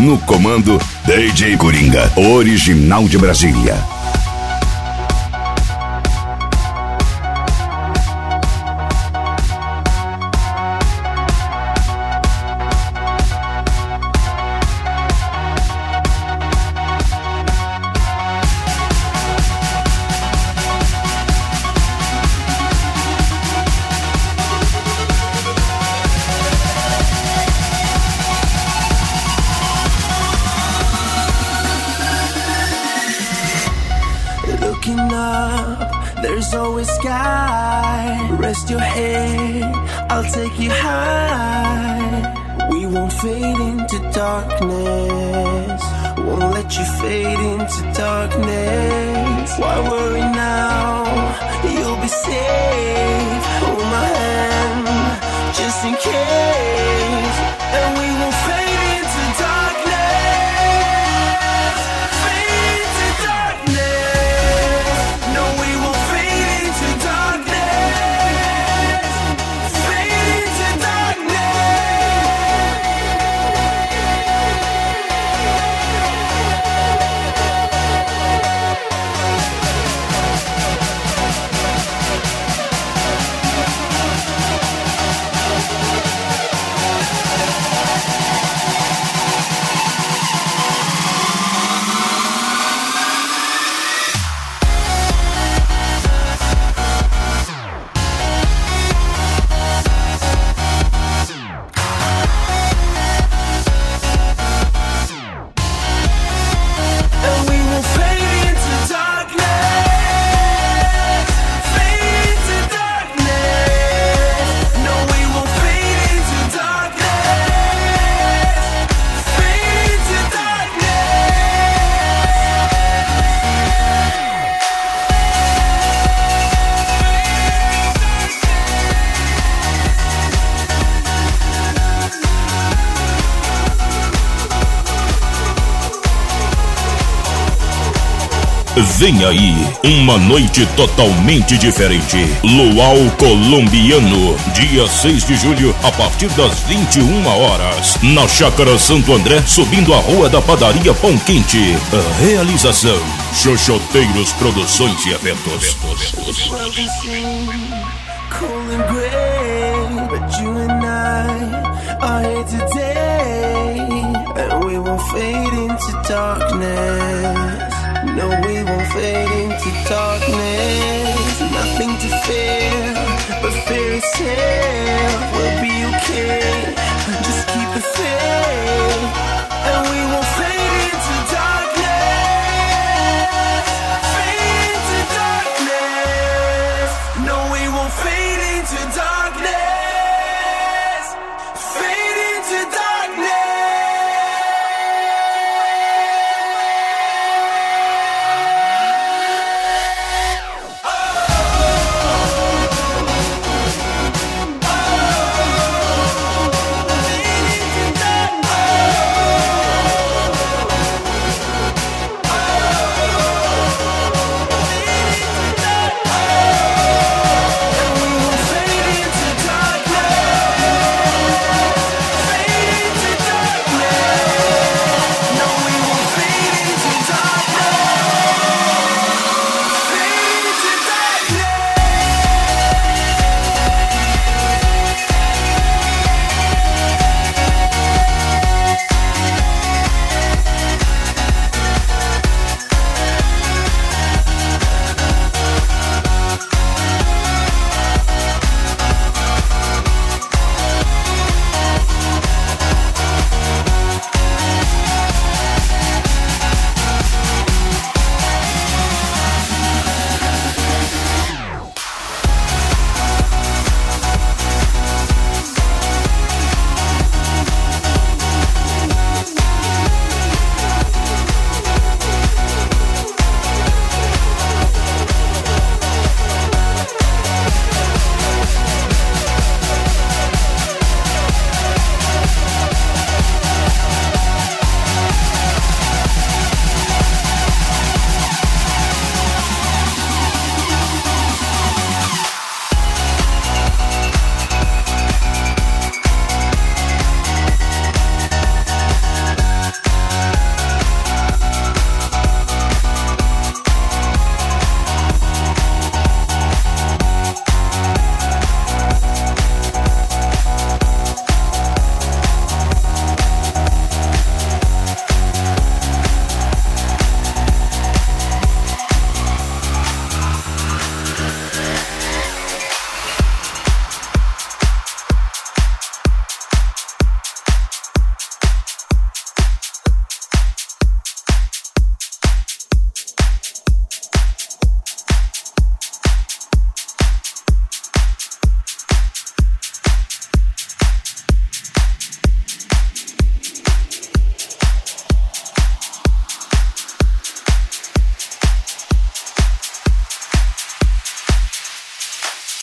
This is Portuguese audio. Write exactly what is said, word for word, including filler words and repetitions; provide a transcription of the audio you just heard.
No comando, D J Coringa, original de Brasília. Rest your head, I'll take you high. We won't fade into darkness, won't let you fade into darkness. Why worry now? You'll be safe. Hold my hand, just in case. And we won't fade into darkness, fade into darkness. No, we won't fade into darkness. Vem aí, uma noite totalmente diferente. Luau Colombiano, dia seis de julho, a partir das vinte e uma horas, na Chácara Santo André, subindo a Rua da Padaria Pão Quente. Realização: Xoxoteiros Produções e Eventos. No, we won't fade into darkness. Nothing to fear, but fear itself will be okay.